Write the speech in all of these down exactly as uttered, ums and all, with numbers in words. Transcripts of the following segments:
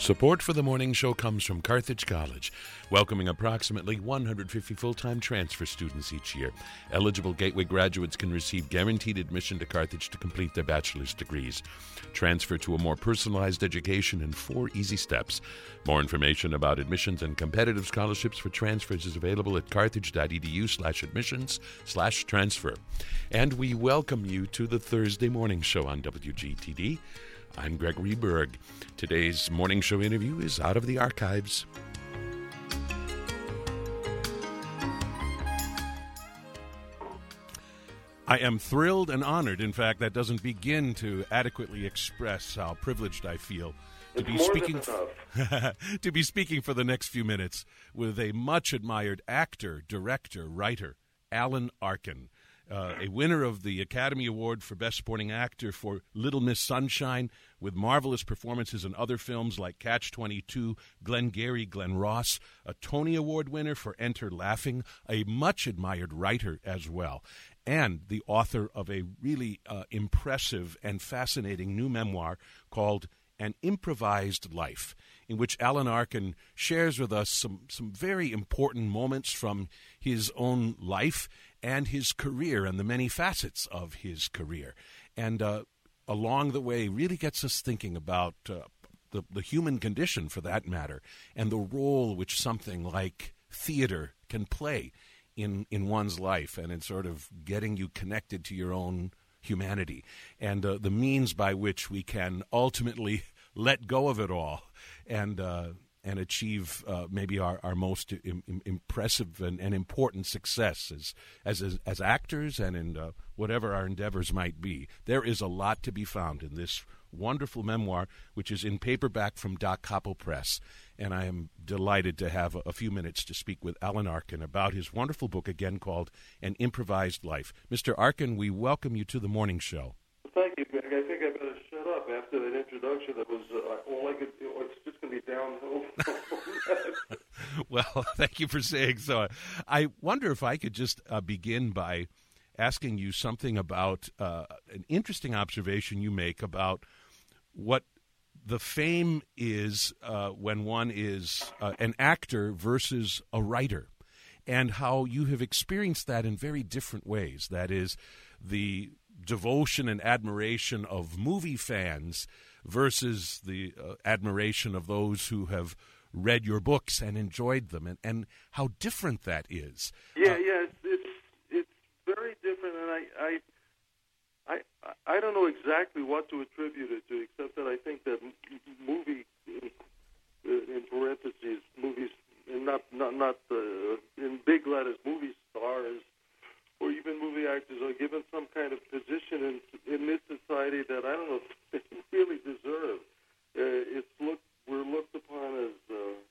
Support for the morning show comes from Carthage College, welcoming approximately one hundred fifty full-time transfer students each year. Eligible Gateway graduates can receive guaranteed admission to Carthage to complete their bachelor's degrees. Transfer to a more personalized education in four easy steps. More information about admissions and competitive scholarships for transfers is available at carthage.edu slash admissions slash transfer. And we welcome you to the Thursday morning show on W G T D. I'm Gregory Berg. Today's morning show interview is out of the archives. I am thrilled and honored. In fact, that doesn't begin to adequately express how privileged I feel to be speaking to be speaking for the next few minutes with a much admired actor, director, writer, Alan Arkin. Uh, a winner of the Academy Award for Best Supporting Actor for Little Miss Sunshine, with marvelous performances in other films like Catch twenty-two, Glengarry Glen Ross, a Tony Award winner for Enter Laughing, a much-admired writer as well, and the author of a really uh, impressive and fascinating new memoir called An Improvised Life, in which Alan Arkin shares with us some, some very important moments from his own life and his career and the many facets of his career. And uh, along the way really gets us thinking about uh, the, the human condition, for that matter, and the role which something like theater can play in, in one's life and in sort of getting you connected to your own humanity, and uh, the means by which we can ultimately let go of it all and uh, and achieve uh, maybe our, our most im- im- impressive and, and important success as, as as as actors and in uh, whatever our endeavors might be. There is a lot to be found in this wonderful memoir, which is in paperback from Da Capo Press. And I am delighted to have a, a few minutes to speak with Alan Arkin about his wonderful book, again called An Improvised Life. Mister Arkin, we welcome you to the morning show. Thank you, Greg. I think I better shut up after that introduction. That was uh, all I could. It's just going to be downhill. Well, thank you for saying so. I wonder if I could just uh, begin by asking you something about uh, an interesting observation you make about what the fame is uh, when one is uh, an actor versus a writer, and how you have experienced that in very different ways. That is, the devotion and admiration of movie fans versus the uh, admiration of those who have read your books and enjoyed them, and, and how different that is. Yeah, uh, yeah, it's, it's it's very different, and I, I I I don't know exactly what to attribute it to, except that I think that movie, in parentheses, movies, and not not not uh, in big letters, movie stars or even movie actors are given some kind of position in in this society that I don't know if they really deserve. Uh, it's looked we're looked upon as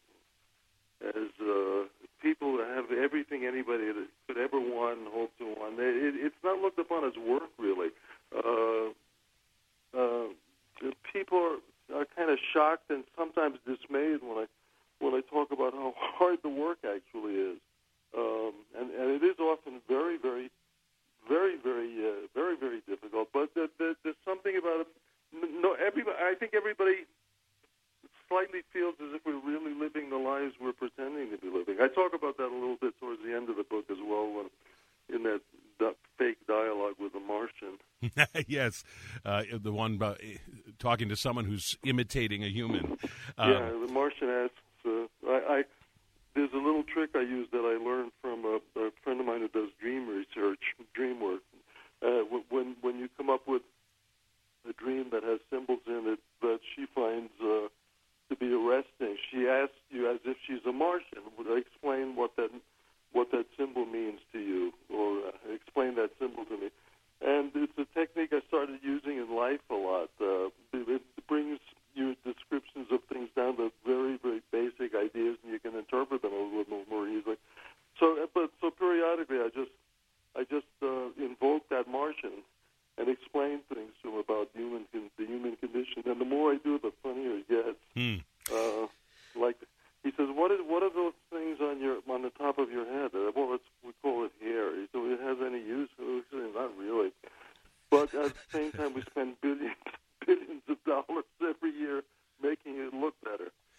uh, as uh, people that have everything anybody that could ever want and hope to want. It, it's not looked upon as work, really. Uh, uh, people are, are kind of shocked and sometimes dismayed when I when I talk about how hard the work actually is. Um, and, and it is often very, very, very, very, uh, very, very difficult. But the, the, there's something about it. No, everybody. I think everybody slightly feels as if we're really living the lives we're pretending to be living. I talk about that a little bit towards the end of the book as well, when in that, that fake dialogue with the Martian. Yes, uh, the one about talking to someone who's imitating a human. Um, yeah, the Martian asks. Uh, I. I There's a little trick I use that I learned from a, a friend of mine who does dream research, dream work. Uh, when when you come up with a dream that has symbols in it that she finds uh, to be arresting, she asks you as if she's a Martian, would explain what that what that symbol means to you, or uh, explain that symbol to me. And it's a technique I started using in life a lot. Uh, it, it brings you descriptions of things down to very, very basic ideas, and you can interpret them a little more easily. So, but so periodically, I just, I just uh, invoke that Martian and explain things to him about human, the human condition. And the more I do it, the funnier it gets. Hmm. Uh, like he says, what is, what are those things on your, on the top of your head? Uh, well, it's, we call it hair. He said, it has any use? Not really. But at the same time, we spend billions, billions of dollars every year making it look better.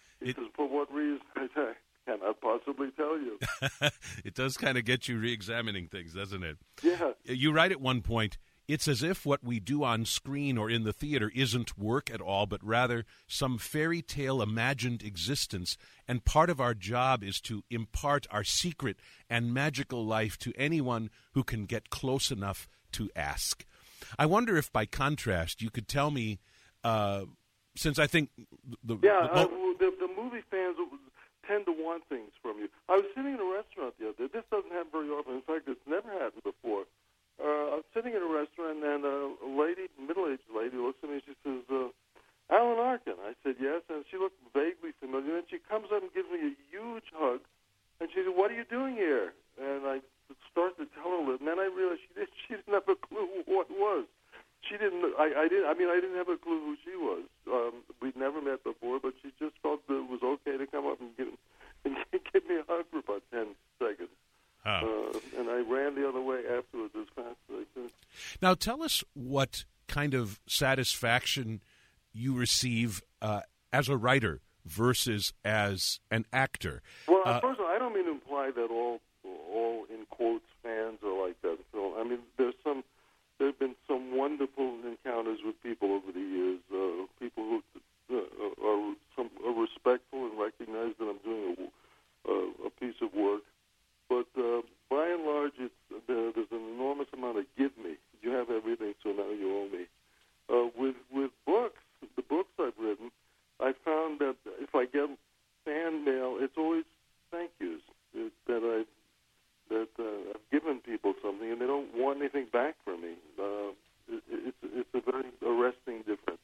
It does kind of get you re-examining things, doesn't it? Yeah. You write at one point, it's as if what we do on screen or in the theater isn't work at all, but rather some fairy tale imagined existence, and part of our job is to impart our secret and magical life to anyone who can get close enough to ask. I wonder if, by contrast, you could tell me, uh, since I think the... Yeah, the, uh, the, the movie fans tend to want things from you. I was sitting in a restaurant the other day. This doesn't happen very often. In fact, it's never happened before. Uh, I'm sitting in a restaurant, and uh, a lady, middle-aged lady, looks at me and she says, uh, Alan Arkin. I said, yes, and she looked vaguely familiar. And then she comes up and gives me a huge hug, and she said, what are you doing here? And I started to tell her, and then I realized she didn't, she didn't have a clue what it was. She didn't, I, I didn't, I mean, I didn't have a clue who she was. Um, we'd never met before, but she just felt that it was okay to come up and give, and give me a hug for about ten seconds. Huh. Uh, and I ran the other way afterwards as fast as I could. Now, tell us what kind of satisfaction you receive uh, as a writer versus as an actor. Well, uh, first of all, I don't mean to imply that all, all in quotes, fans are like that. So, I mean, there's some, there have been some wonderful encounters with people over the years. Uh, people who uh, are, some, are respectful and recognize that I'm doing a, a, a piece of work. But uh, by and large, it's, uh, there's an enormous amount of give me. You have everything, so now you owe me. Uh, with with books, the books I've written, I found that if I get fan mail, it's always thank yous it, that I that uh, I've given people something, and they don't want anything back from me. Uh, it, it's it's a very arresting difference.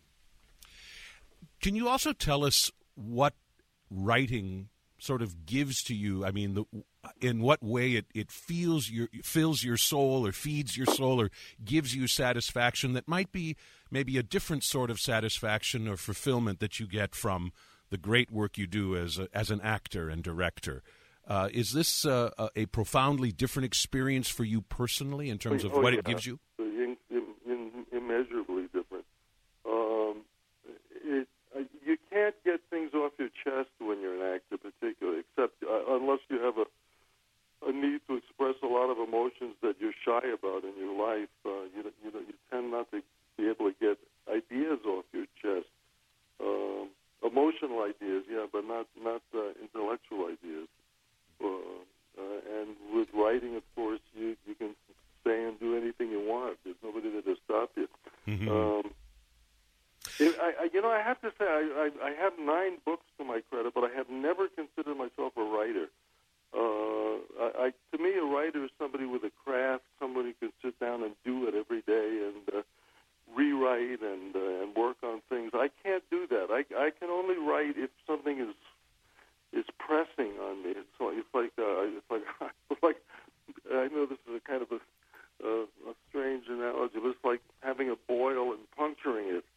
Can you also tell us what writing sort of gives to you? I mean, the, in what way it, it feels your fills your soul or feeds your soul or gives you satisfaction that might be maybe a different sort of satisfaction or fulfillment that you get from the great work you do as a, as an actor and director. Uh, is this uh, a, a profoundly different experience for you personally in terms of oh, what yeah. it gives you? In, in, in, immeasurably different. Um, it, uh, you can't get things off your chest when you're an actor, particularly, except uh, unless you have a, a need to express a lot of emotions that you're shy about in your life. Uh, you, you, know, you tend not to be able to get ideas off your chest. Um, emotional ideas, yeah, but not, not uh, intellectual ideas. Uh, uh, and with writing, of course, you, you can say and do anything you want. There's nobody that will stop you. Mm-hmm. Um, it, I, I, you know, I have to say, I, I, I have nine books to my credit, but I have never considered myself a writer. Uh, I, I, to me, a writer is somebody with a craft, somebody who can sit down and do it every day and uh, rewrite and uh, and work on things. I can't do that. I, I can only write if something is is pressing on me. It's like it's like uh, it's like it's like I know this is a kind of a, uh, a strange analogy, but it's like having a boil and puncturing it.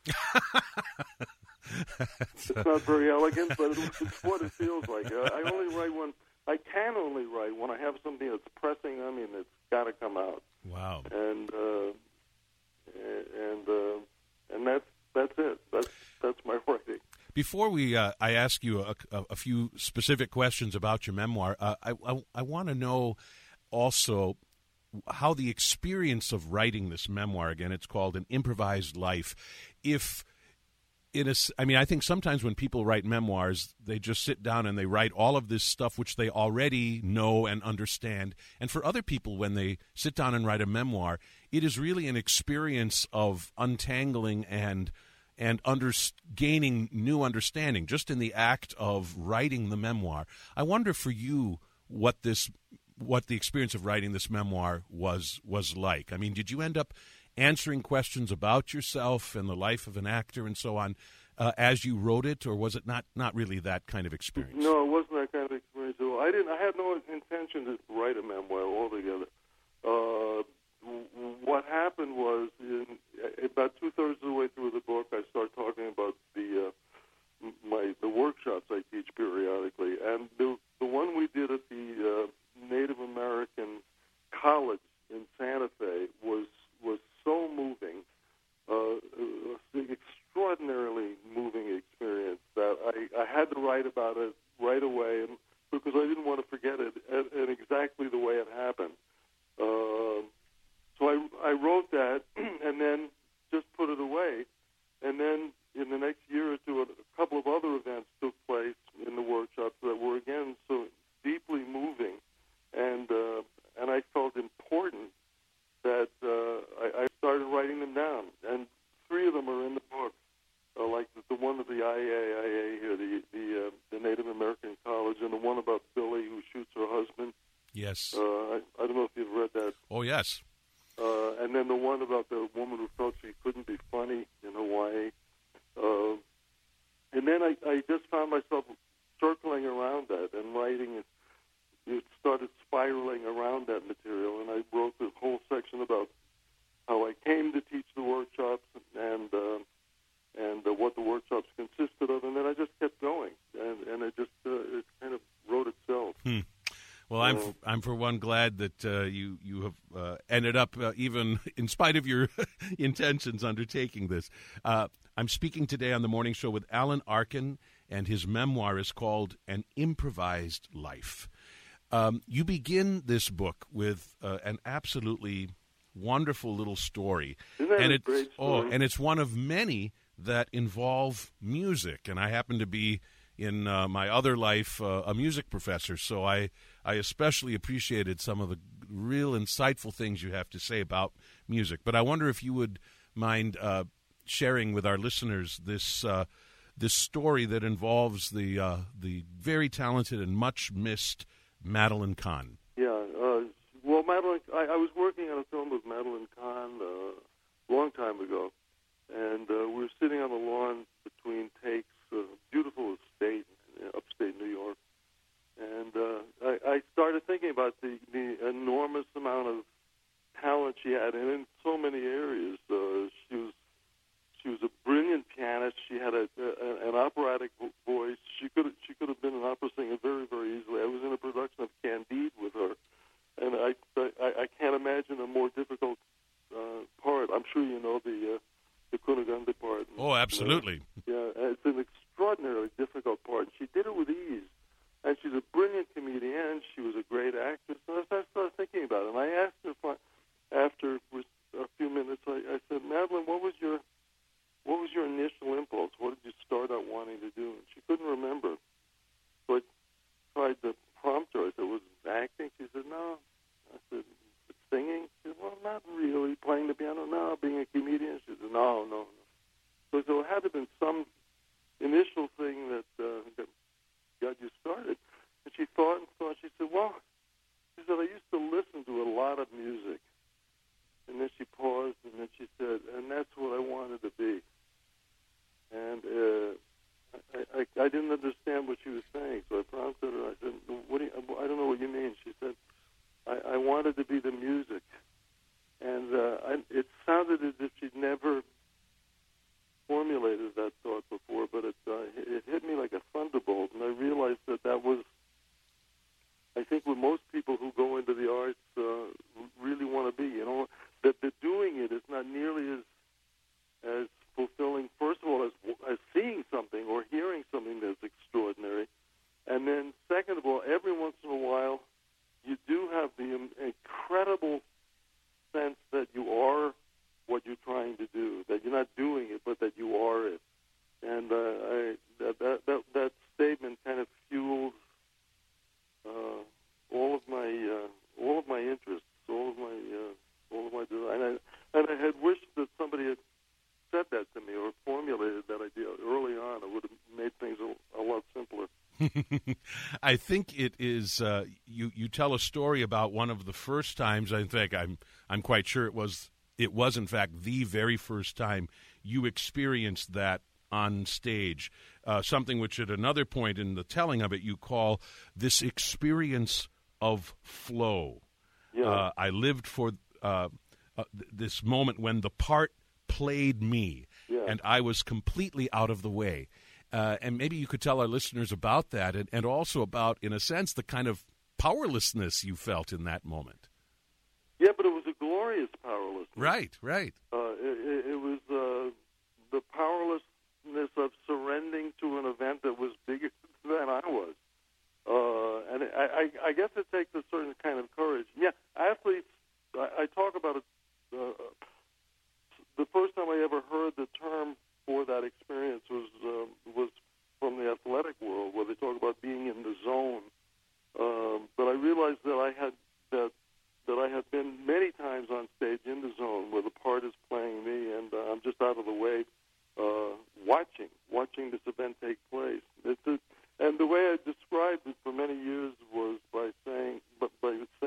It's not very elegant, but it's, it's what it feels like. Uh, I only write when I can only write when I have something that's pressing on me and it's got to come out. Wow. And uh, and uh, and that's that's it. That's that's my writing. Before we, uh, I ask you a, a, a few specific questions about your memoir. Uh, I, I, I want to know also how the experience of writing this memoir, again, it's called An Improvised Life. If it is, I mean, I think sometimes when people write memoirs, they just sit down and they write all of this stuff which they already know and understand. And for other people, when they sit down and write a memoir, it is really an experience of untangling and and under, gaining new understanding just in the act of writing the memoir. I wonder for you what this, what the experience of writing this memoir was was like. I mean, did you end up answering questions about yourself and the life of an actor and so on uh, as you wrote it, or was it not, not really that kind of experience? No, it wasn't that kind of experience at all. I didn't. I had no intention to write a memoir altogether. Uh, what happened was, in, about two-thirds of the way through the book, I started talking about the uh, my the workshops I teach periodically, and the the one we did at the uh, Native American College in Santa Fe was was so moving, uh, an extraordinarily moving experience that I, I had to write about it right away, and because I didn't want to forget it. Yes. Uh, I, I don't know if you've read that. Oh, yes. Uh, and then the one about the woman who felt she couldn't be funny in Hawaii. Uh, and then I, I just found myself circling around that and writing it. It started spiraling around that material, and I wrote this whole section about how I came to teach the workshops and uh, and uh, what the workshops consisted of, and then I just kept going, and, and it just uh, it kind of wrote itself. Hmm. Well, I'm f- I'm for one glad that uh, you you have uh, ended up uh, even in spite of your intentions undertaking this. Uh, I'm speaking today on the morning show with Alan Arkin, and his memoir is called An Improvised Life. Um, you begin this book with uh, an absolutely wonderful little story, Isn't that and a it's great story? oh, and it's one of many that involve music. And I happen to be in uh, my other life uh, a music professor, so I I especially appreciated some of the real insightful things you have to say about music. But I wonder if you would mind uh, sharing with our listeners this uh, this story that involves the uh, the very talented and much missed Madeline Kahn. Yeah, uh, well, Madeline, I, I was working on a film with Madeline Kahn uh, a long time ago, and uh, we were sitting on the lawn between takes, a beautiful estate in upstate New York, and uh, I, I started thinking about the, the enormous amount of talent she had, and in so many areas. Uh, she was she was a brilliant pianist. She had a, a, an operatic voice. She could she could have been an opera singer very very easily. I was in a production of Candide with her, and I I, I can't imagine a more difficult uh, part. I'm sure you know the uh, the Cunegonde part. Oh, absolutely. Uh, yeah, it's an extraordinarily difficult part. She did it with ease, and she's a brilliant comedian. She was a great actress. And I started thinking about it, and I asked her if I, after a few minutes, I, I said, Madeline, what was your what was your initial impulse? What did you start out wanting to do? And she couldn't remember. So I tried to prompt her. I said, was it acting? She said, no. I said, singing? She said, well, not really. Playing the piano? No. Being a comedian? She said, no, no, no. So, so it had to have been some initial thing that, uh, that got you started. And she thought and thought. She said, well, she said, I used to listen to a lot of music. And then she paused, and then she said, and that's what I wanted to be. And uh, I, I, I didn't understand what she was saying, so I prompted her. I said, "What do you, I don't know what you mean." She said, I, I wanted to be the music. And uh, I, it sounded as if she'd never formulated that thought before, but it, uh, it hit me like a thunderbolt, and I realized that that was, I think, what most people who go into the arts uh, really want to be. You know, that the doing it is not nearly as as fulfilling, first of all, as, as seeing something or hearing something that's extraordinary. And then, second of all, every once in a while, you do have the incredible sense that you are what you're trying to do, that you're not doing it, but that you are it. And uh, I, that, that, that, that statement kind of fueled uh, all of my uh, all of my interests, all of my uh, all of my design. And I, and I had wished that somebody had said that to me or formulated that idea early on. It would have made things a, a lot simpler. I think it is. Uh, you you tell a story about one of the first times. I think I'm I'm quite sure it was it was in fact the very first time you experienced that on stage. Uh, something which at another point in the telling of it you call this experience of flow. Yeah. Uh, I lived for uh, uh, th- this moment when the part played me, yeah. and I was completely out of the way. Uh, and maybe you could tell our listeners about that, and, and also about, in a sense, the kind of powerlessness you felt in that moment. Yeah, but it was a glorious powerlessness. Right, right. Uh, it, it was uh, the powerlessness of surrendering to an event that was bigger than I was. Uh, and I, I, I guess it takes a certain kind of courage. Yeah, athletes, I, I talk about it. Uh, the first time I ever heard the term for that experience was uh, was from the athletic world, where they talk about being in the zone. Um, but I realized that I had that that I had been many times on stage in the zone, where the part is playing me, and uh, I'm just out of the way, uh, watching watching this event take place. It's a, and the way I described it for many years was by saying, but by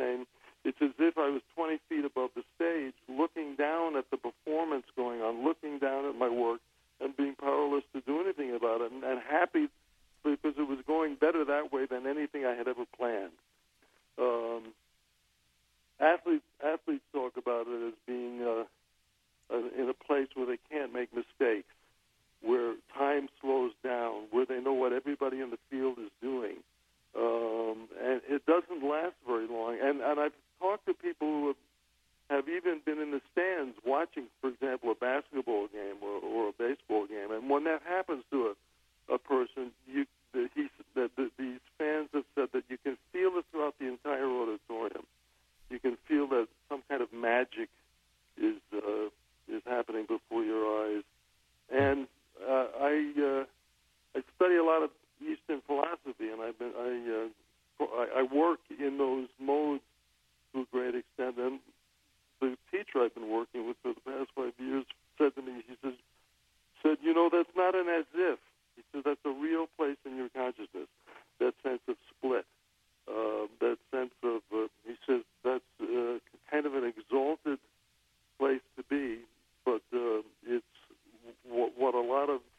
even been in the stands watching, for example, a basketball game or, or a baseball game, and when that happens to a, a person, you, the, he, the, the, these fans have said that you can feel it throughout the entire auditorium. You can feel that some kind of magic is uh, is happening before your eyes. And uh, I uh, I study a lot of Eastern philosophy, and I've been I uh, I, I work in those modes to a great extent. And the teacher I've been working with for the past five years said to me, he says, said, you know, that's not an as if. He said, that's a real place in your consciousness, that sense of split, uh, that sense of, uh, he says, that's uh, kind of an exalted place to be, but uh, it's w- what a lot of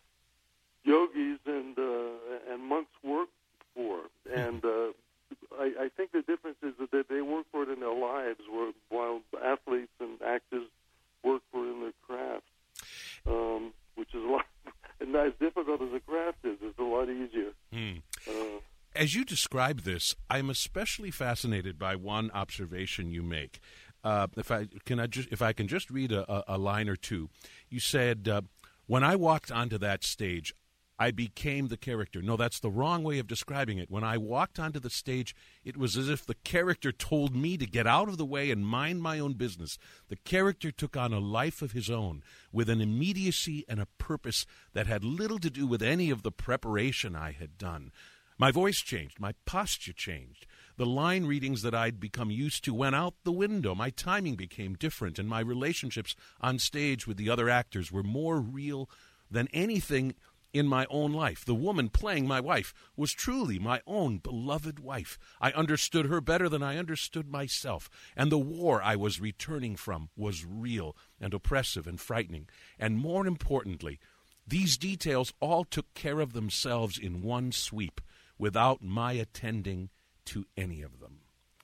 yogis and uh, and monks work for. And uh, I, I think the difference is that they work for it in their lives, where, while athletes and actors work for it in their craft, um, which is a lot, and not as difficult as a craft is. It's a lot easier. Mm. Uh, As you describe this, I'm especially fascinated by one observation you make. Uh, if I can, I just if I can just read a, a line or two. You said, uh, "When I walked onto that stage, I became the character." No, that's the wrong way of describing it. When I walked onto the stage, it was as if the character told me to get out of the way and mind my own business. The character took on a life of his own, with an immediacy and a purpose that had little to do with any of the preparation I had done. My voice changed. My posture changed. The line readings that I'd become used to went out the window. My timing became different, and my relationships on stage with the other actors were more real than anything in my own life. The woman playing my wife was truly my own beloved wife. I understood her better than I understood myself, and the war I was returning from was real and oppressive and frightening. And more importantly, these details all took care of themselves in one sweep, without my attending to any of them.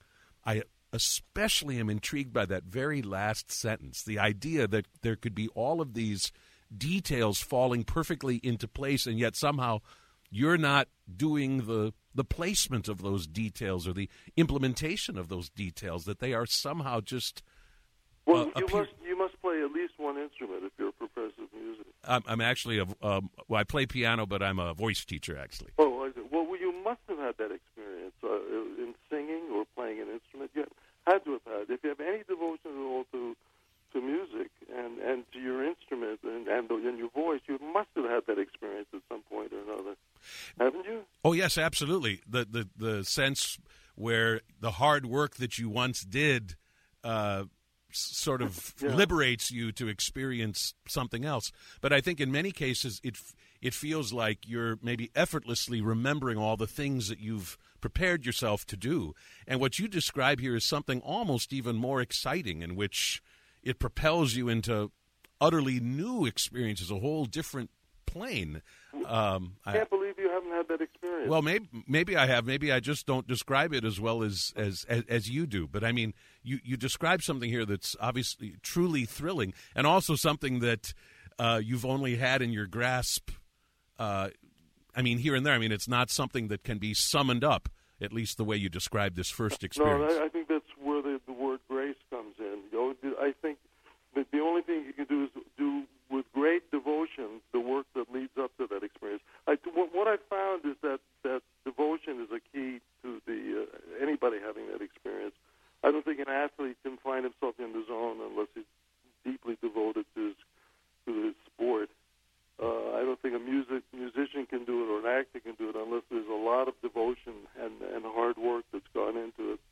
I especially am intrigued by that very last sentence, the idea that there could be all of these details falling perfectly into place, and yet somehow you're not doing the the placement of those details or the implementation of those details, that they are somehow just Well, uh, you appear- must you must play at least one instrument if you're a professor of music. I'm, I'm actually a um, well, I play piano, but I'm a voice teacher actually. Oh, I see. Well, you must have had that experience uh, in singing or playing an instrument. You had to have had. If you have any devotion at all to to music and, and to your instrument and and, and your voice, you must have had that experience at some point or another, haven't you? Oh yes, absolutely. The the the sense where the hard work that you once did uh, sort of Yeah. liberates you to experience something else. But I think in many cases it it feels like you're maybe effortlessly remembering all the things that you've prepared yourself to do. And what you describe here is something almost even more exciting, in which it propels you into utterly new experiences, a whole different plane. Um, I can't I, believe you haven't had that experience. well, maybe maybe I have. Maybe I just don't describe it as well as as as, as you do. But I mean, you, you describe something here that's obviously truly thrilling, and also something that uh, you've only had in your grasp. Uh, I mean, here and there. I mean, it's not something that can be summoned up, at least the way you described this first experience. No, I, I think that's where the, the word grace comes in. You know, I think that the only thing you can do is do with great devotion the work that leads up to that experience. I, what, what I found is that, that devotion is a key to the uh, anybody having that experience. I don't think an athlete can find himself in the zone unless he's deeply devoted to his, to his sport. Uh, I don't think a music musician can do it or an actor can do it unless there's a lot of devotion and, and hard work that's gone into it.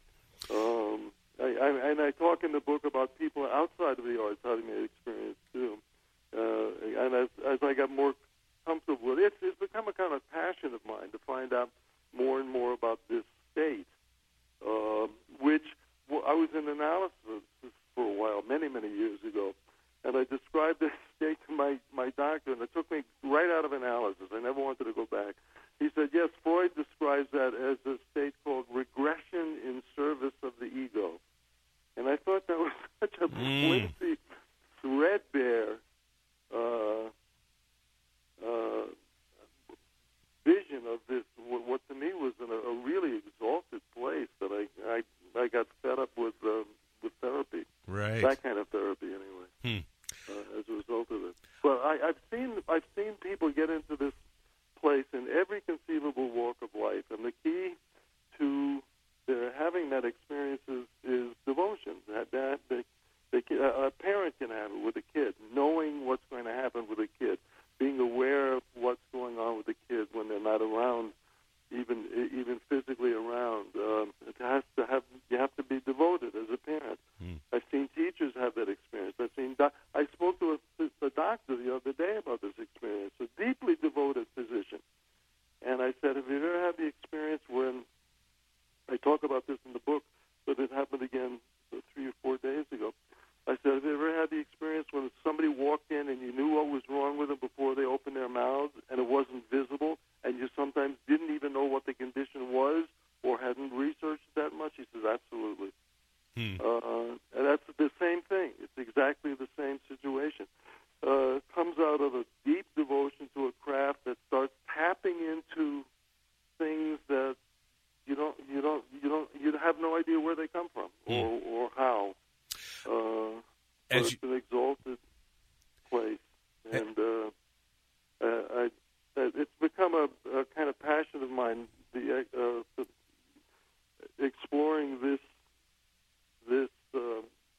Um, I, I, and I talk in the book about people outside of the arts having that experience too. Uh, and as, as I got more comfortable with it, it's, it's become a kind of passion of mine to find out more and more about this state, uh, which well, I was in analysis for a while, many, many years ago. And I described this state to my, my doctor, and it took me right out of analysis. I never wanted to go back. He said, yes, Freud describes that as a state called regression in service of the ego. And I thought that was such a Mm. flimsy, threadbare uh, uh, vision of this, what, what to me was in a, a really exalted place that I, I, I got fed up with, uh, with therapy. Right. That kind of therapy anyway. Hmm. Uh, as a result of it. But I, I've seen I've seen people get into this place in every conceivable walk of life, and the key to their having that experience is, is devotion. That that the, the, a parent can have it with a kid, knowing what's going to happen with a kid, being aware of what's going on with the kid when they're not around, even even physically around. Um, it has to have you have to be devoted as a parent. Mm. I've seen teachers have that experience. I've seen doc- I spoke to a, a doctor the other day about this experience, a deeply devoted physician, and I said, "Have you ever had the experience when?" I talk about this in the book, but it happened again three or four days ago. I said, have you ever had the experience when somebody walked in and you knew what was wrong with them before they opened their mouths, and it wasn't visible, and you sometimes didn't even know what the condition was or hadn't researched that much? He says, absolutely. Hmm. Uh, and that's the same thing. It's exactly the same situation. Uh, it comes out of a deep devotion to a craft that starts tapping into things that You don't, you don't, you don't, you have no idea where they come from or, mm. or how. Uh, As it's you... an exalted place, and uh, uh, I, it's become a, a kind of passion of mine. The, uh, the exploring this this uh,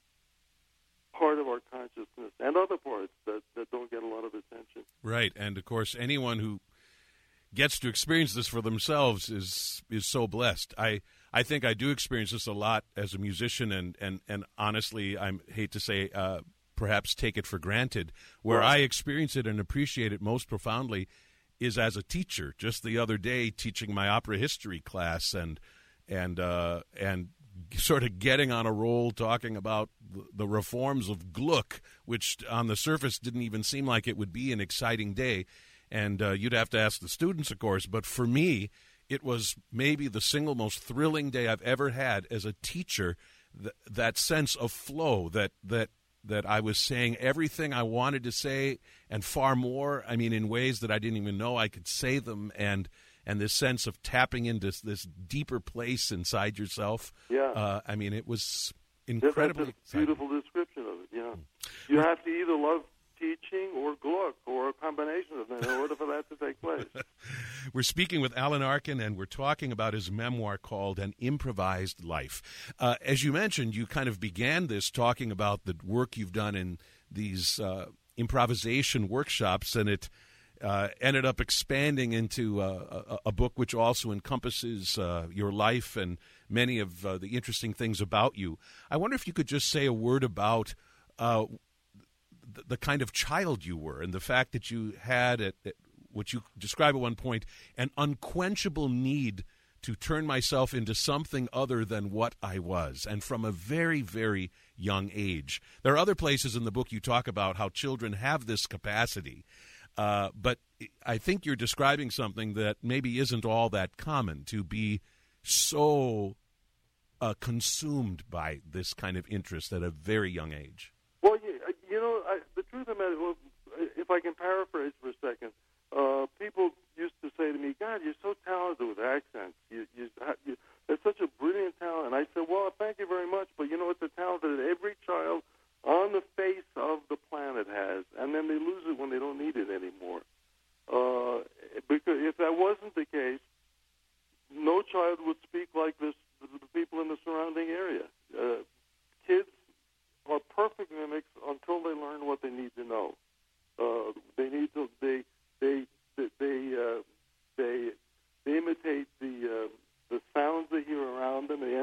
part of our consciousness and other parts that, that don't get a lot of attention. Right, and of course, anyone who gets to experience this for themselves is is so blessed. I, I think I do experience this a lot as a musician, and, and, and honestly, I hate to say, uh, perhaps take it for granted. Where right. I experience it and appreciate it most profoundly is as a teacher. Just the other day, teaching my opera history class, and and uh, and sort of getting on a roll, talking about the reforms of Gluck, which on the surface didn't even seem like it would be an exciting day. And uh, you'd have to ask the students, of course, but for me, it was maybe the single most thrilling day I've ever had as a teacher, th- that sense of flow, that that that I was saying everything I wanted to say and far more, I mean, in ways that I didn't even know I could say them, and and this sense of tapping into this deeper place inside yourself. Yeah. Uh, I mean, it was incredibly That's a beautiful description of it, yeah. You have to either love teaching or Gluck or a combination of them in order for that to take place. We're speaking with Alan Arkin, and we're talking about his memoir called An Improvised Life. Uh, as you mentioned, you kind of began this talking about the work you've done in these uh, improvisation workshops, and it uh, ended up expanding into uh, a, a book which also encompasses uh, your life and many of uh, the interesting things about you. I wonder if you could just say a word about uh, the, the kind of child you were, and the fact that you had, at, at what you describe at one point, an unquenchable need to turn myself into something other than what I was, and from a very, very young age. There are other places in the book you talk about how children have this capacity, uh, but I think you're describing something that maybe isn't all that common, to be so uh, consumed by this kind of interest at a very young age. Well, you, you know, I, the truth of the matter, well, if I can paraphrase for a second, uh, people used to say to me, God, you're so talented with accents. You, you, you, it's such a brilliant talent. And I said, well, thank you very much, but you know, it's a talent that every child on the face of the planet has, and then they lose it when they don't need it anymore. Uh, because if that wasn't the case, no child would speak like this to the people in the surrounding area. Uh, kids are perfect mimics until they learn what they need to know. Uh, they need to they they they they, uh, they, they imitate the uh, the sounds they hear around them. They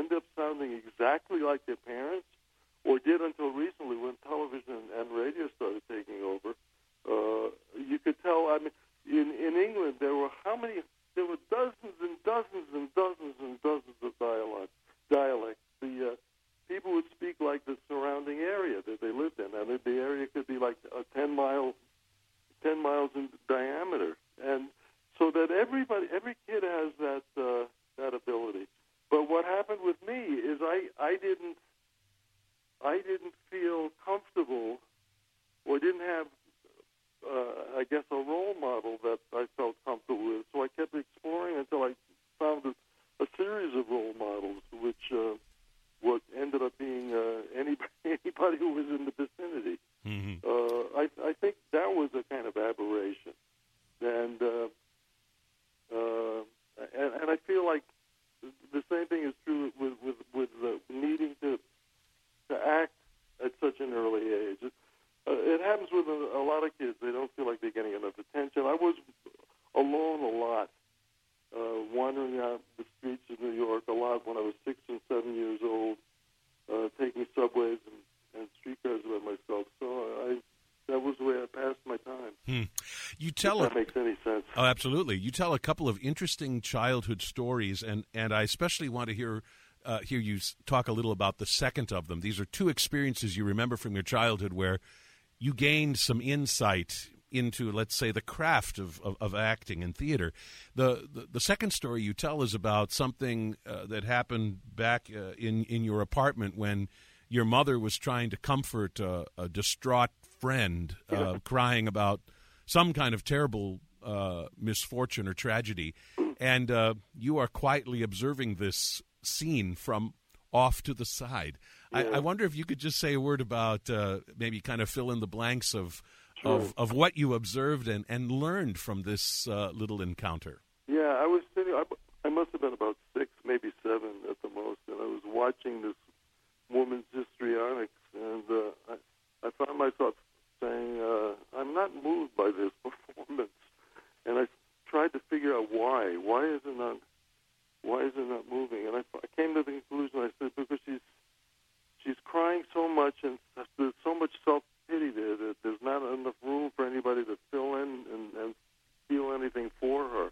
Hmm. You tell if that a, makes any sense. Oh, absolutely. You tell a couple of interesting childhood stories, and, and I especially want to hear uh, hear you talk a little about the second of them. These are two experiences you remember from your childhood where you gained some insight into, let's say, the craft of, of, of acting and theater. The, the the second story you tell is about something uh, that happened back uh, in, in your apartment when your mother was trying to comfort uh, a distraught friend uh, yeah. crying about some kind of terrible uh, misfortune or tragedy, and uh, you are quietly observing this scene from off to the side. Yeah. I, I wonder if you could just say a word about uh, maybe kind of fill in the blanks of sure. of, of what you observed and, and learned from this uh, little encounter. Yeah, I was sitting, I, I must have been about six, maybe seven at the most, and I was watching this woman's histrionics, and uh, I, I found myself saying, uh, I'm not moved by this performance. And I tried to figure out why. Why is it not, why is it not moving? And I, I came to the conclusion, I said, because she's she's crying so much, and there's so much self-pity there that there's not enough room for anybody to fill in and, and feel anything for her.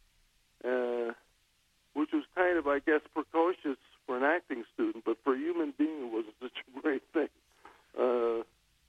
Uh, which was kind of, I guess, precocious for an acting student, but for a human being, it wasn't such a great thing. Uh,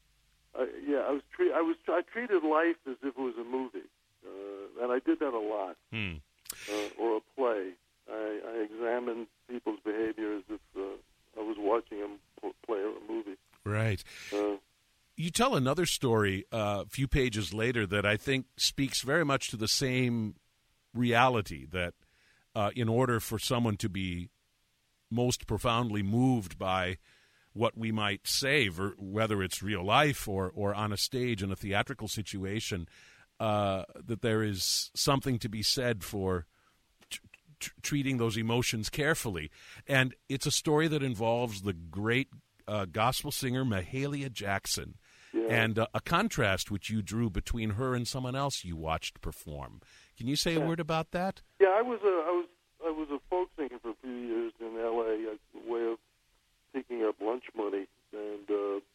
I, yeah, I was tre- I was I treated life as if it was a movie, uh, and I did that a lot, hmm. uh, or a play. I, I examined people's behavior as if uh, I was watching a play or a movie. Right. Uh, you tell another story uh, a few pages later that I think speaks very much to the same reality, that uh, in order for someone to be most profoundly moved by what we might say, ver- whether it's real life or, or on a stage in a theatrical situation, uh, that there is something to be said for t- t- treating those emotions carefully. And it's a story that involves the great uh, gospel singer Mahalia Jackson, yeah. and uh, a contrast which you drew between her and someone else you watched perform. Can you say yeah. a word about that? Yeah, I was a, I was I was a folk singer for a few years in L A, a way of picking up lunch money, and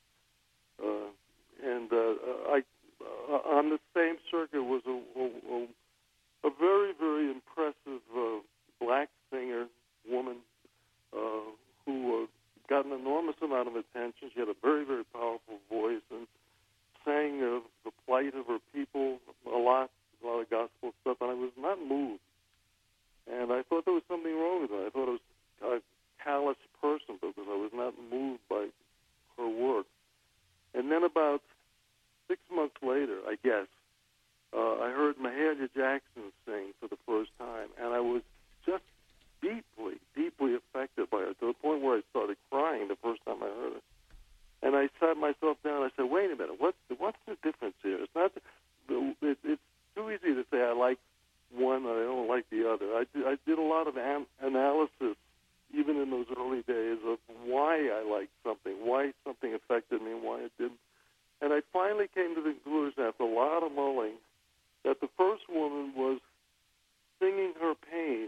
uh, uh, and uh, I uh, on the same circuit was a, a, a very very impressive uh, black singer woman uh, who uh, got an enormous amount of attention. She had a very very powerful voice and sang of the plight of her people a lot, a lot of gospel stuff, and I was not moved. And I thought there was something wrong with it. I thought it was a callous person because I was not moved by her work. And then about six months later, I guess, uh, I heard Mahalia Jackson sing for the first time, and I was just deeply, deeply affected by it, to the point where I started crying the first time I heard it. And I sat myself down, and I said, wait a minute, what's the, what's the difference here? It's not the, it, it's too easy to say I like one and I don't like the other. I did, I did a lot of an- analysis, even in those early days, of why I liked something, why something affected me, and why it didn't. And I finally came to the conclusion, after a lot of mulling, that the first woman was singing her pain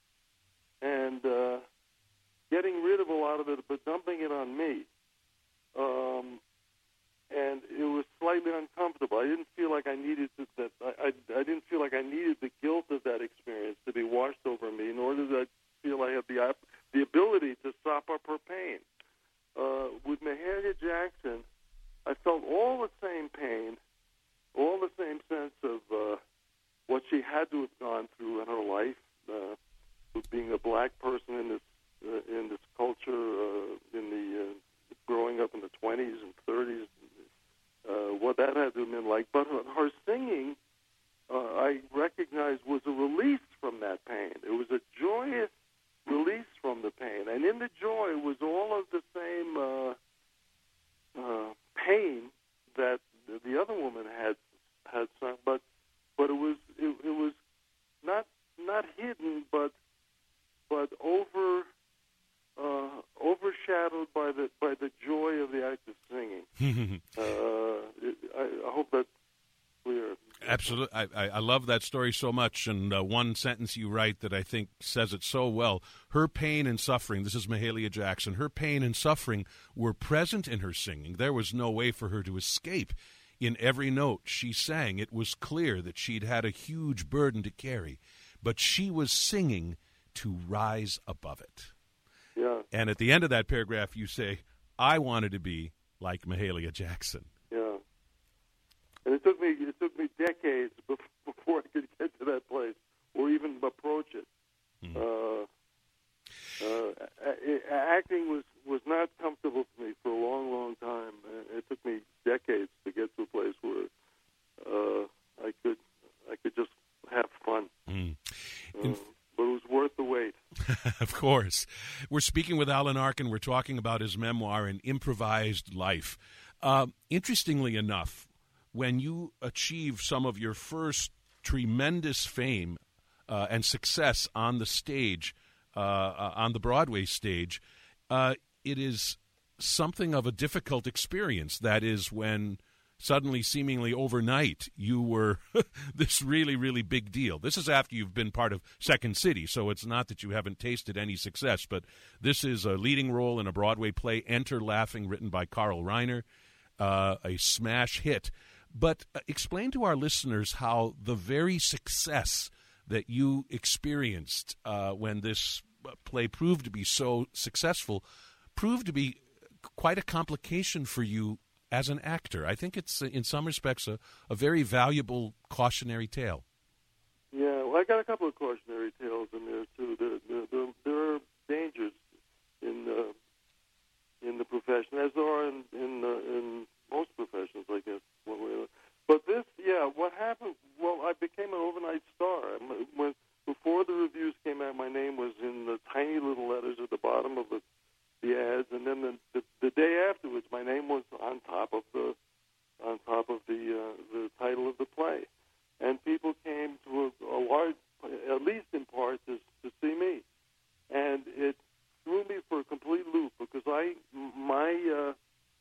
and uh, getting rid of a lot of it, but dumping it on me. Um, and it was slightly uncomfortable. I didn't feel like I needed to, that. I, I, I didn't feel like I needed the guilt of that experience to be washed over me, nor did I feel I had the the ability to sop up her pain. Uh, with Mahalia Jackson, I felt all the same pain, all the same sense of uh, what she had to have gone through in her life, uh, with being a black person in this uh, in this culture, uh, in the uh, growing up in the twenties and thirties. Uh, what that had to have been like. But her, her singing, uh, I recognized, was a release from that pain. It was a joyous release from the pain. And in the joy was all of the same uh, uh, pain that the other woman had had sung, but but it was it, it was not not hidden, but but over uh, overshadowed by the by the joy of the act of singing. uh, it, I, I hope that's clear. Absolutely. I, I love that story so much, and uh, one sentence you write that I think says it so well. Her pain and suffering, this is Mahalia Jackson, her pain and suffering were present in her singing. There was no way for her to escape in every note she sang, it was clear that she'd had a huge burden to carry, but she was singing to rise above it. Yeah. And at the end of that paragraph, you say, I wanted to be like Mahalia Jackson. Yeah. And it took me it took me decades before I could get to that place or even approach it. Mm-hmm. Uh, uh, acting was, was not comfortable for me for a long, long time. It took me decades to get to a place where uh, I could I could just have fun. Mm. Uh, but it was worth the wait. Of course. We're speaking with Alan Arkin. We're talking about his memoir, An Improvised Life. Uh, interestingly enough, when you achieve some of your first tremendous fame uh, and success on the stage, uh, uh, on the Broadway stage, uh, it is something of a difficult experience. That is when suddenly, seemingly overnight, you were this really, really big deal. This is after you've been part of Second City, so it's not that you haven't tasted any success, but this is a leading role in a Broadway play, Enter Laughing, written by Carl Reiner, uh, a smash hit. But uh, explain to our listeners how the very success that you experienced uh, when this play proved to be so successful proved to be quite a complication for you as an actor. I think it's, in some respects, a, a very valuable cautionary tale. Yeah, well, I got a couple of cautionary tales in there, too. There, there, there, there are dangers in uh, in the profession, as there are in in, uh, in most professions, I guess, one way or another. But this, yeah, what happened, well, I became an overnight star. When, before the reviews came out, my name was in the tiny little letters at the bottom of the the ads, and then the, the the day afterwards, my name was on top of the on top of the uh, the title of the play, and people came to a, a large, at least in part, to to see me, and it threw me for a complete loop because I my uh,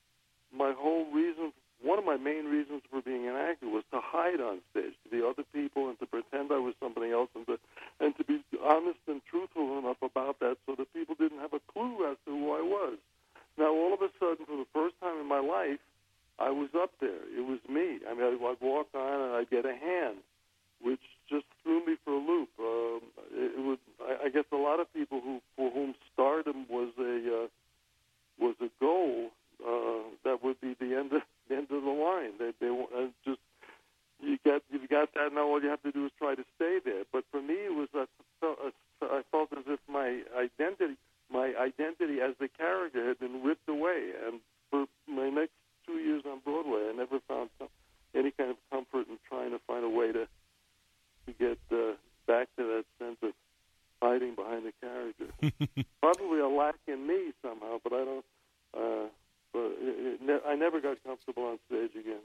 my whole reason, one of my main reasons for being an actor was to hide on stage, to be other people, and to pretend I was somebody else, and to and to be honest and truthful enough about that so that people didn't have a clue as to who I was. Now, all of a sudden, for the first time in my life, I was up there. It was me. I mean, I'd walk on and I'd get a hand, which just threw me for a loop. Um, it, it was, I, I guess, a lot of people who for whom stardom was a uh, was a goal. Uh, that would be the end of the end of the line. They, they uh, just you got you got that. Now all you have to do is try to stay there. But for me, it was a, a, I felt as if my identity, my identity as the character, had been ripped away. And for my next two years on Broadway, I never found some, any kind of comfort in trying to find a way to to get uh, back to that sense of hiding behind the character. Probably a lack in me somehow, but I don't. Uh, but it, it, I never got comfortable on stage again.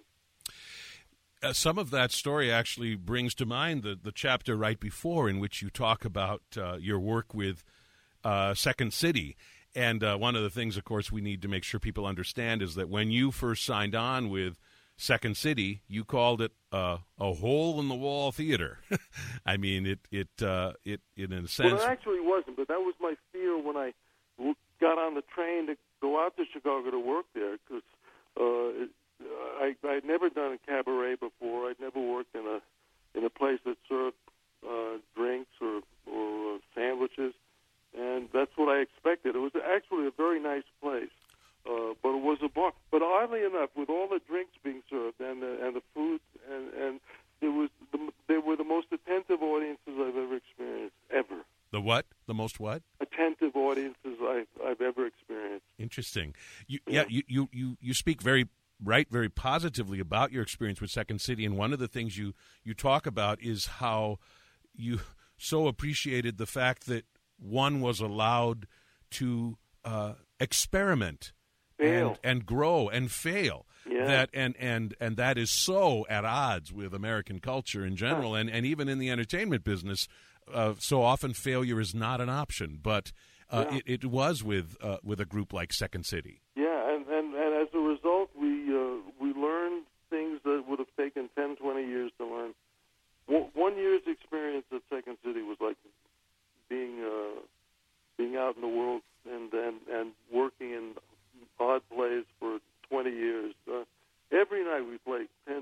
Uh, some of that story actually brings to mind the, the chapter right before, in which you talk about uh, your work with uh, Second City. And uh, one of the things, of course, we need to make sure people understand is that when you first signed on with Second City, you called it uh, a hole-in-the-wall theater. I mean, it, it, uh, it, it, in a sense... Well, it actually wasn't, but that was my fear when I got on the train to go out to Chicago to work there, because uh, it, I, I'd never done a cabaret before. I'd never worked in a in a place that served uh, drinks or, or uh, sandwiches, and that's what I expected. It was actually a very nice place, uh, but it was a bar. But oddly enough, with all the drinks being served and the, and the food, and, and it was the, they were the most attentive audiences I've ever experienced, ever. The what? The most what? Attentive audiences I've, I've ever experienced. Interesting. You, yeah, yeah you, you, you, you speak very right, very positively about your experience with Second City, and one of the things you, you talk about is how you so appreciated the fact that one was allowed to uh, experiment and, and grow and fail. Yeah. That and, and, and that is so at odds with American culture in general, huh. and, and even in the entertainment business. Uh, so often failure is not an option, but uh, yeah. it, it was with uh, with a group like Second City. Yeah, and, and, and as a result, we uh, we learned things that would have taken ten, twenty years to learn. One, one year's experience at Second City was like being uh, being out in the world and, and, and working in odd plays for twenty years. Uh, every night we played ten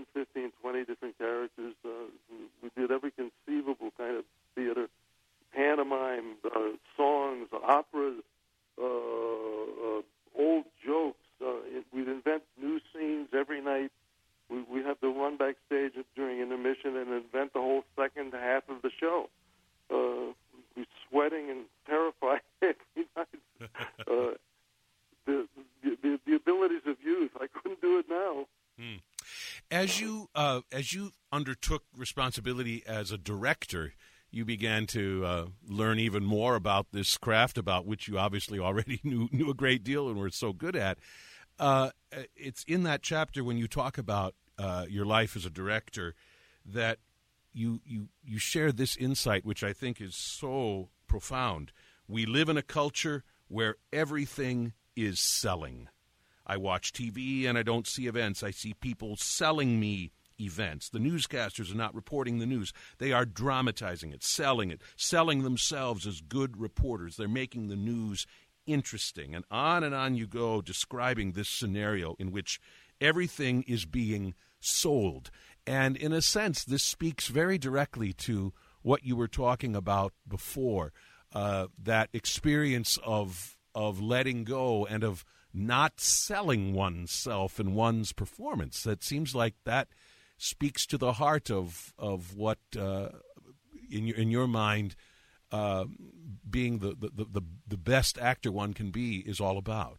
many different characters. Uh, we did every conceivable kind of theater, pantomime, uh, songs, operas, uh, uh, old jokes. Uh, it, we'd invent new scenes every night. We, we have to run backstage during intermission and invent the whole second half of the show. Uh, we're sweating and terrified every night. Uh, the, the the abilities of youth. I couldn't do it now. Hmm. As you uh, as you undertook responsibility as a director, you began to uh, learn even more about this craft, about which you obviously already knew knew a great deal and were so good at. Uh, it's in that chapter when you talk about uh, your life as a director that you you you share this insight, which I think is so profound. We live in a culture where everything is selling. I watch T V and I don't see events. I see people selling me events. The newscasters are not reporting the news. They are dramatizing it, selling it, selling themselves as good reporters. They're making the news interesting. And on and on you go, describing this scenario in which everything is being sold. And in a sense, this speaks very directly to what you were talking about before, uh, that experience of of letting go and of not selling oneself and one's performance. That seems like that speaks to the heart of of what, uh, in your in your mind, uh, being the, the, the, the best actor one can be is all about.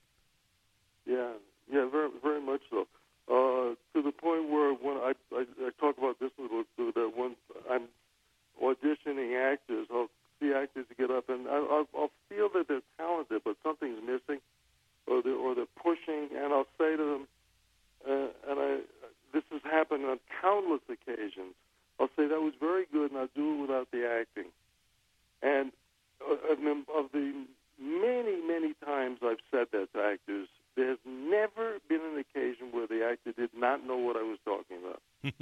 Yeah, yeah, very very much so. Uh, to the point where when I, I, I talk about this a little bit, that when I'm auditioning actors, I'll see actors get up and I, I'll, I'll feel that they're talented, but something's missing, or they're, or they're pushing, and I'll say to them, uh, and I this has happened on countless occasions, I'll say, that was very good, and I'll do it without the acting. And uh, of the many, many times I've said that to actors, there's never been an occasion where the actor did not know what I was talking about.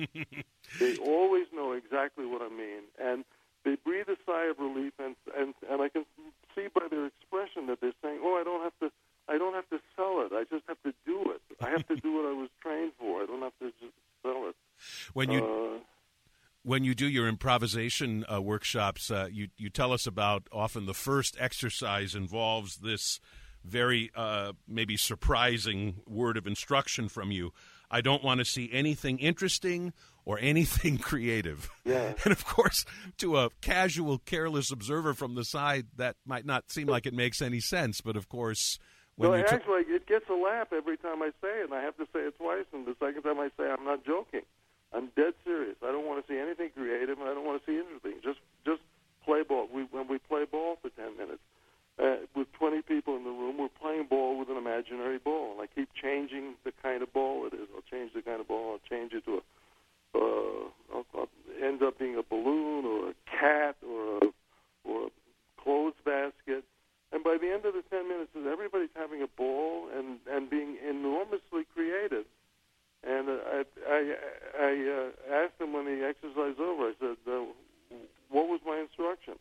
They always know exactly what I mean, and they breathe a sigh of relief, and, and and I can see by their expression that they're saying, "Oh, I don't have to, I don't have to sell it. I just have to do it. I have to do what I was trained for. I don't have to just sell it." When you uh, when you do your improvisation uh, workshops, uh, you you tell us about often the first exercise involves this very uh, maybe surprising word of instruction from you. I don't want to see anything interesting or anything creative. Yeah. And, of course, to a casual, careless observer from the side, that might not seem like it makes any sense. But, of course, when well, you t- actually, it gets a laugh every time I say it, and I have to say it twice. And the second time I say it, I'm not joking. I'm dead serious. I don't want to see anything creative, and I don't want to see interesting. Just just play ball. We, when we play ball for ten minutes, uh, with twenty people in the room, we're playing ball with an imaginary ball. And I keep changing the kind of ball it is. I'll change the kind of ball. I'll change it to a, uh, I'll, I'll end up being a balloon or a cat or a, or a clothes basket. And by the end of the ten minutes, everybody's having a ball and, and being enormously creative. And uh, I, I, I uh, asked them when the exercise over, I said, uh, what was my instruction?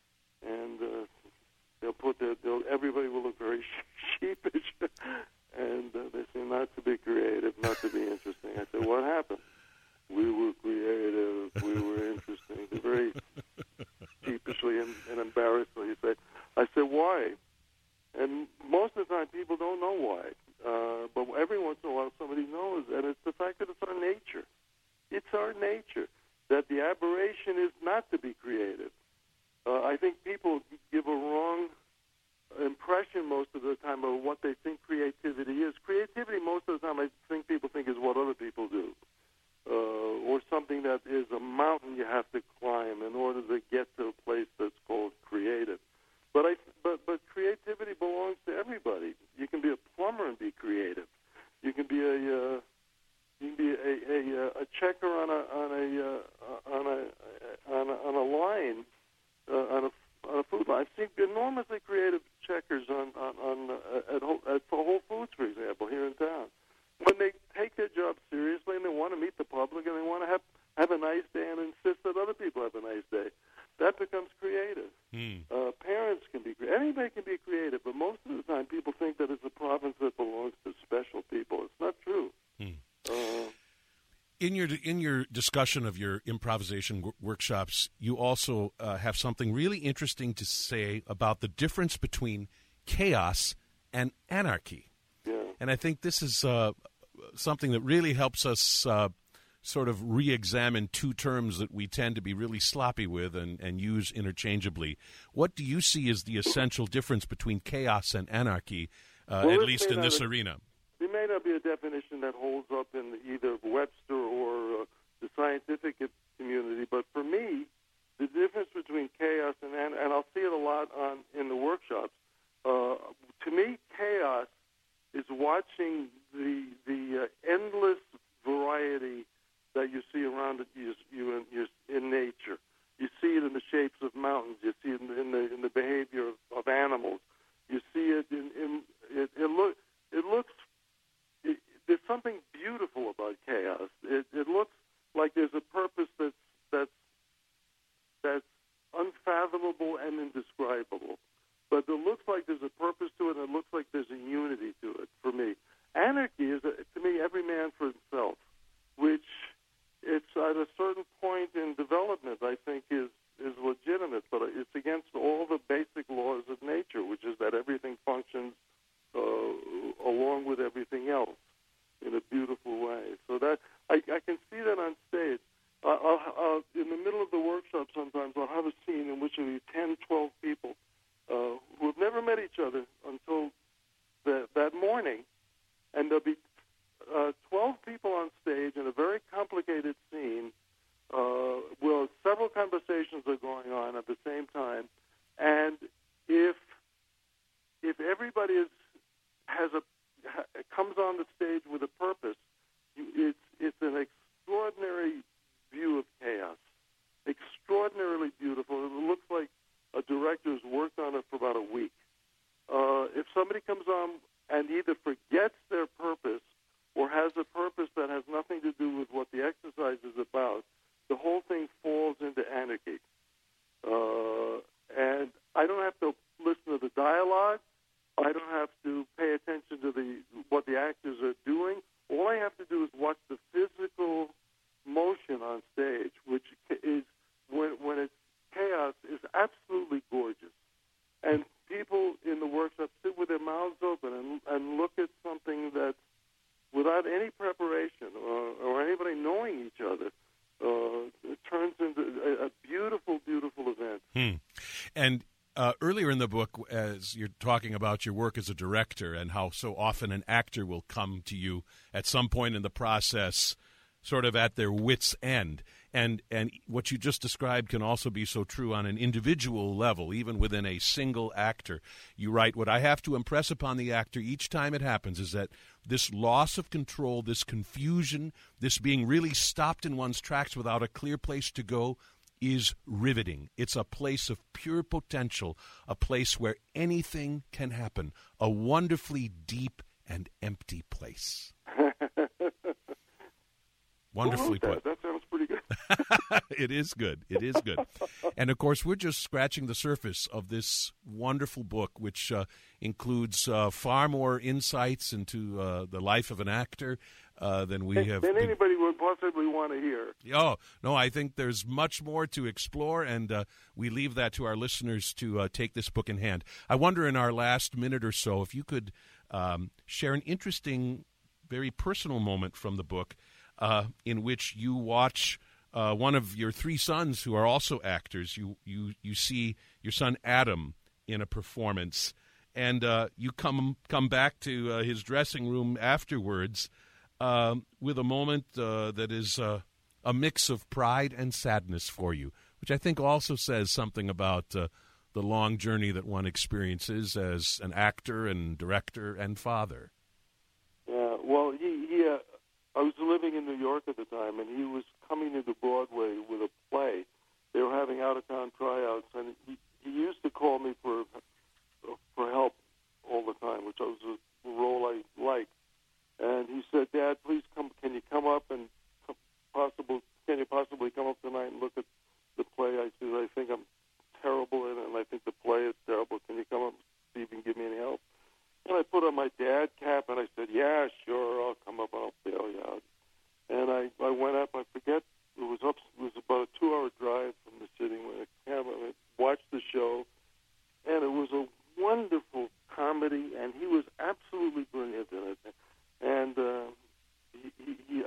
And uh, they'll put their, they'll, everybody will look very sheepish. And uh, they say not to be creative, not to be interesting. I said, what happened? We were creative, we were interesting. They're very sheepishly and, and embarrassedly say, I said, why? And most of the time people don't know why. Uh, but every once in a while somebody knows, and it's the fact that it's our nature. It's our nature that the aberration is not to be creative. Uh, I think people give a wrong impression most of the time of what they think creativity is. Creativity most of the time I think people think is what other people do, uh, or something that is a mountain you have to climb in order to get to a place that's called creative. But I, but but creativity belongs to everybody. You can be a plumber and be creative. You can be a uh, you can be a, a, a checker on a on a uh, on a on a, on a line uh, on a on a food line. I've seen enormously creative checkers on on, on uh, at, Whole, at Whole Foods, for example, here in town. When they take their job seriously and they want to meet the public and they want to have have a nice day and insist that other people have a nice day, that becomes creative. Hmm. Uh, parents can be creative. Anybody can be creative, but most of the time people think that it's a province that belongs to special people. It's not true. Hmm. Uh, In your in your discussion of your improvisation w- workshops, you also uh, have something really interesting to say about the difference between chaos and anarchy. Yeah. And I think this is uh, something that really helps us uh, sort of re-examine two terms that we tend to be really sloppy with and, and use interchangeably. What do you see as the essential difference between chaos and anarchy, uh, well, at least in this a, arena? It may not be a definition that holds up in either Webster or uh, the scientific community, but for me, the difference between chaos and, and, and I'll see it a lot on in the workshops, uh, to me, chaos is watching the the uh, endless variety that you see around it, you, you, you in nature. You see it in the shapes of mountains. You see it in, in the in the behavior of, of animals. You see it in, in it, it look it looks. It, there's something beautiful about chaos. It, it looks like there's a purpose that's that's that's unfathomable and indescribable. But it looks like there's a purpose to it, and it looks like there's a unity to it. For me, anarchy is, a, to me, every man for himself, which it's at a certain point in development, I think, is is legitimate, but it's against all the basic laws of nature, which is that everything functions uh, along with everything else in a beautiful way. So that I, I can see that on stage. Uh, I'll, I'll, in the middle of the workshop, sometimes I'll have a scene in which there'll be ten, twelve people uh, who have never met each other until the, that morning, and there'll be uh, twelve people on stage in a very complicated scene. Uh, well, several conversations are going on at the same time, and if if everybody is has a ha, comes on the stage with a purpose, it's it's an extraordinary view of chaos, extraordinarily beautiful. It looks like a director's worked on it for about a week. Uh, if somebody comes on and either forgets their purpose or has a purpose that has nothing to do with what the exercise is about, the whole thing falls into anarchy. Uh, and I don't have to listen to the dialogue. I don't have to pay attention to the what the actors are doing. All I have to do is watch the physical motion on stage, which is, when, when it's chaos, is absolutely gorgeous. And people in the workshop sit with their mouths open and, and look at something that's without any preparation or, or anybody knowing each other. Uh, it turns into a, a beautiful, beautiful event. Hmm. And uh, earlier in the book, as you're talking about your work as a director and how so often an actor will come to you at some point in the process sort of at their wits' end. And and what you just described can also be so true on an individual level, even within a single actor. You write, what I have to impress upon the actor each time it happens is that this loss of control, this confusion, this being really stopped in one's tracks without a clear place to go is riveting. It's a place of pure potential, a place where anything can happen, a wonderfully deep and empty place. Wonderfully put. That? that sounds pretty good. It is good. It is good. And, of course, we're just scratching the surface of this wonderful book, which uh, includes uh, far more insights into uh, the life of an actor uh, than we have. Than been... anybody would possibly want to hear. Oh, no, I think there's much more to explore, and uh, we leave that to our listeners to uh, take this book in hand. I wonder in our last minute or so if you could um, share an interesting, very personal moment from the book uh, in which you watch uh, one of your three sons who are also actors. You, you, you see your son Adam in a performance, and uh, you come come back to uh, his dressing room afterwards uh, with a moment uh, that is uh, a mix of pride and sadness for you, which I think also says something about uh, the long journey that one experiences as an actor and director and father. Yeah, well, he, he uh, I was living in New York at the time, and he was coming into Broadway with a play. They were having out-of-town tryouts, and he, he used to call me for for help all the time, which was a role I liked. And he said, "Dad, please come. Can you come up and possible? Can you possibly come up tonight and look at the play?" I said, "I think I'm terrible in it, and I think the play is terrible. Can you come up and see if you can give me any help?" And I put on my dad cap, and I said, "Yeah, sure, I'll come up and I'll bail you out." And I, I went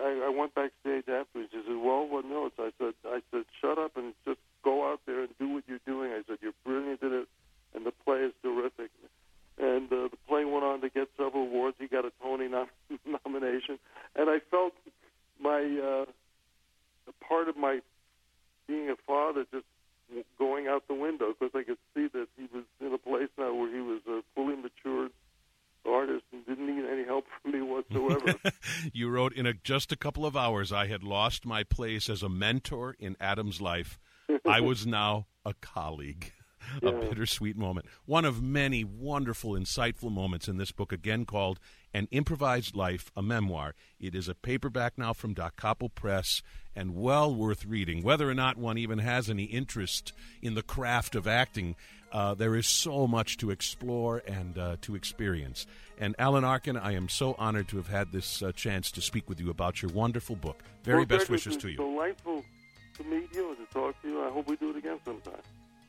I, I went backstage afterwards. He said, well, what notes? I said, I said, shut up and just go out there and do what you're doing. I said, you're brilliant at it, and the play is terrific. And uh, the play went on to get several awards. He got a Tony nom- nomination. And I felt my uh, part of my being a father just going out the window, because I could see that he was in a place now where he was a fully matured artist and didn't need any help from me whatsoever. You wrote, in a, just a couple of hours, I had lost my place as a mentor in Adam's life. I was now a colleague. Yeah. A bittersweet moment. One of many wonderful, insightful moments in this book, again called An Improvised Life, a Memoir. It is a paperback now from Da Capo Press, and well worth reading. Whether or not one even has any interest in the craft of acting, uh, there is so much to explore and uh, to experience. And Alan Arkin, I am so honored to have had this uh, chance to speak with you about your wonderful book. Very well, best Greg, wishes to you. It's delightful to meet you and to talk to you. I hope we do it again sometime.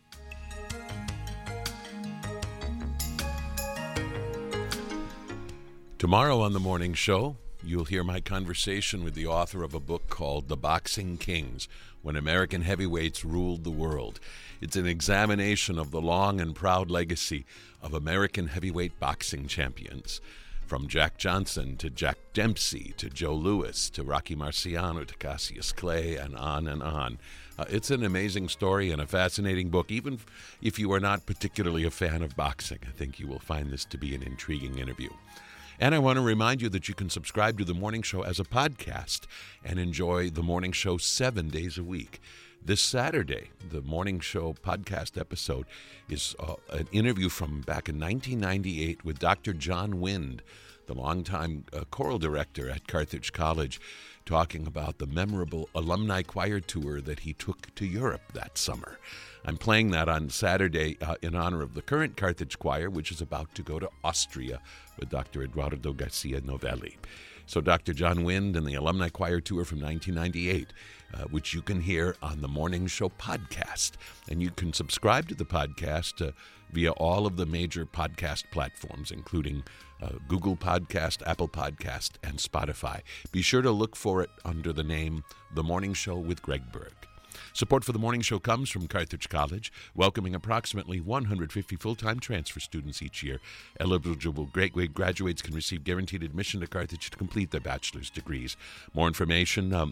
Tomorrow on The Morning Show, you'll hear my conversation with the author of a book called The Boxing Kings, When American Heavyweights Ruled the World. It's an examination of the long and proud legacy of American heavyweight boxing champions, from Jack Johnson to Jack Dempsey to Joe Louis to Rocky Marciano to Cassius Clay, and on and on. Uh, it's an amazing story and a fascinating book. Even if you are not particularly a fan of boxing, I think you will find this to be an intriguing interview. And I want to remind you that you can subscribe to The Morning Show as a podcast and enjoy The Morning Show seven days a week. This Saturday, The Morning Show podcast episode is uh, an interview from back in nineteen ninety-eight with Doctor John Wind, the longtime uh, choral director at Carthage College, talking about the memorable alumni choir tour that he took to Europe that summer. I'm playing that on Saturday uh, in honor of the current Carthage Choir, which is about to go to Austria with Doctor Eduardo Garcia Novelli. So Doctor John Wind and the Alumni Choir Tour from nineteen ninety-eight, uh, which you can hear on the Morning Show podcast. And you can subscribe to the podcast uh, via all of the major podcast platforms, including uh, Google Podcast, Apple Podcast, and Spotify. Be sure to look for it under the name The Morning Show with Greg Berg. Support for The Morning Show comes from Carthage College, welcoming approximately one hundred fifty full-time transfer students each year. Eligible grade graduates can receive guaranteed admission to Carthage to complete their bachelor's degrees. More information um,